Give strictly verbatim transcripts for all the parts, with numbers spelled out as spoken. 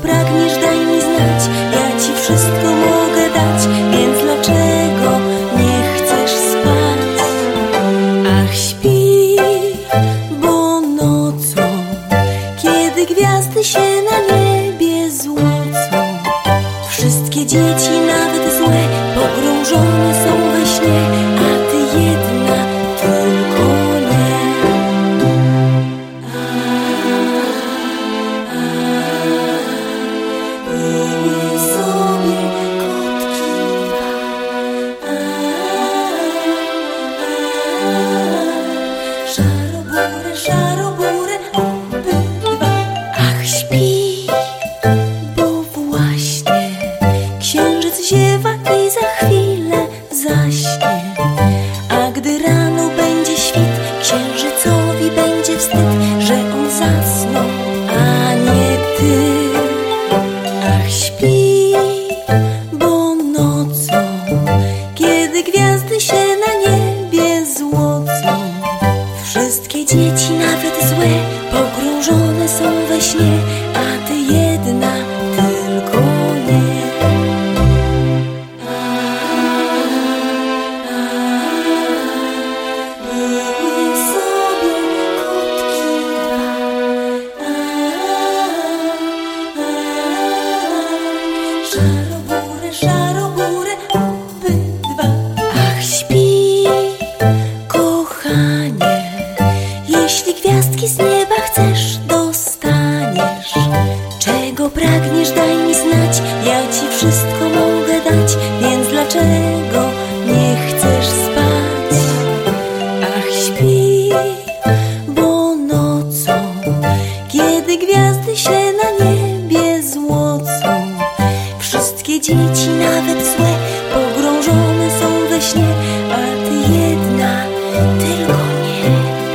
pragniesz, daj mi znać. Ja ci wszystko mogę dać, więc dlaczego nie chcesz spać? Ach, śpi, bo nocą, kiedy gwiazdy się na niebie złocą, wszystkie dzieci, nawet złe, pogrążone są we śnie, a ty jedna tylko nie. A, a, były sobie kotki dwa. A, a, szarobury, szarobury, obydwa. Ach, śpi, bo właśnie księżyc ziewa i za chwilę zaśnie. A gdy rano będzie świt, księżycowi będzie wstyd, że on zasnął, a nie ty. Ach, śpi, bo nocą, kiedy gwiazdy się na niebie złocą, wszystkie dzieci, nawet złe, pogrążone są we śnie, a ty jedna tylko nie. Były sobie kotki dwa. Szarobury, szarobury, obydwa. Ach, śpi, kochanie, jeśli gwiazdki z nieba chcesz, dostaniesz. Czego pragniesz, daj mi znać, ja ci wszystko mogę dać, więc dlaczego nie chcesz spać? Ach, śpi, bo nocą, kiedy gwiazdy się na niebie złocą, wszystkie dzieci, nawet złe, pogrążone są we śnie, a ty jedna tylko nie.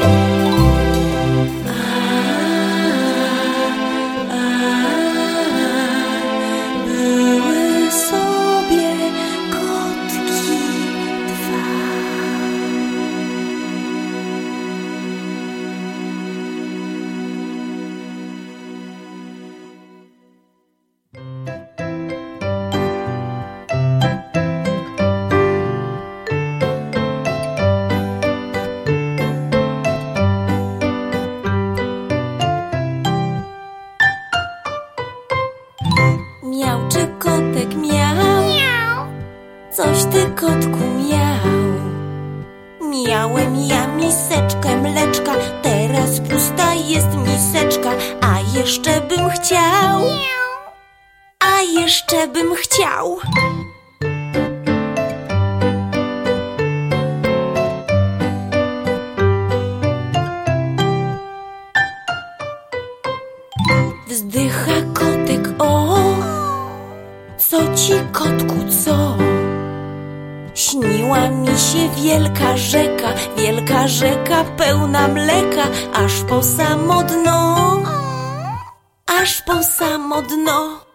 A, a, były sobie kotki dwa. Miauczy kotek, miał. Coś ty, kotku, miał. Miałem ja miseczkę mleczka, teraz pusta jest miseczka, a jeszcze bym chciał, a jeszcze bym chciał. Wzdycha kotek, o, co ci, kotku, co? Śniła mi się wielka rzeka, wielka rzeka pełna mleka, aż po samo dno, aż po samo dno.